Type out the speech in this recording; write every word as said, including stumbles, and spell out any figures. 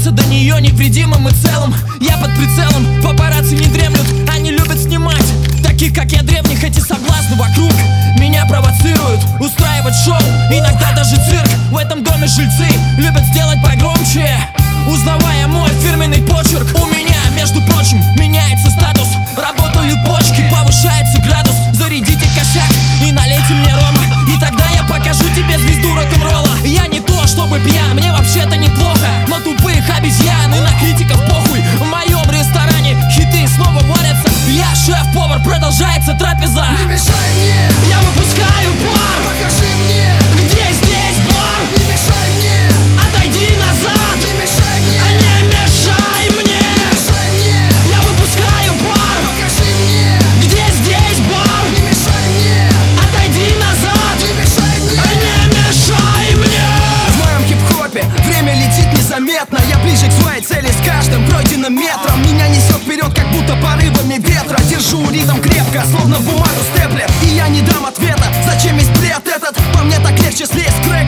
добраться до нее невредимым и целым. Я под прицелом, папарацци не дремлют, они любят снимать таких, как я, древних. Эти соблазны вокруг меня провоцируют устраивать шоу, иногда даже цирк. В этом доме жильцы любят сделать погромче, узнавая мой фирменный почерк. У меня, между прочим, меняется статус, работают почки, повышается градус. Зарядите косяк и налейте мне рома, и тогда я покажу тебе звезду рок-н-ролла. Я не то чтобы пьян, мне вообще-то неплохо, но тупых обезьян и на критиков похуй. В моем ресторане хиты снова варятся. Я шеф-повар, продолжается трапеза. Не мешай мне, я выпускаю пар. покажи мне, где здесь бар. не мешай мне, отойди назад. не мешай мне, не мешай мне, не мешай мне, я выпускаю пар. покажи мне, где здесь бар. не мешай мне, отойди назад. не мешай мне, не мешай мне. В моем хип-хопе время летит незаметно. Я ближе к своей цели с каждым пройденным метром. Меня несет вперед, как будто порывами ветра. Держу ритм крепко, словно бумагу степлер. И я не дам ответа, зачем весь бред этот? По мне так легче слезть, крэк